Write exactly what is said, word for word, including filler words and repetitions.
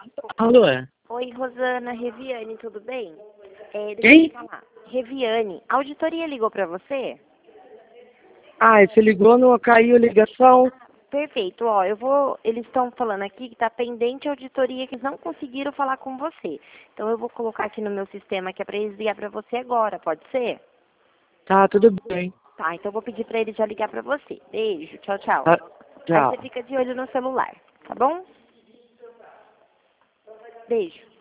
Alô? É? Oi, Rosana, Reviane, tudo bem? É, deixa eu Quem? te falar. Reviane, a auditoria ligou para você? Ah, você ligou, não caiu a ligação? Perfeito, ó, eu vou, eles estão falando aqui que está pendente a auditoria, que eles não conseguiram falar com você. Então eu vou colocar aqui no meu sistema que é para eles ligar para você agora, pode ser? Tá, tudo bem. Tá, então eu vou pedir para eles já ligar para você. Beijo, tchau, tchau. Tá, Aí você tchau. fica de olho no celular, tá bom? Beijo.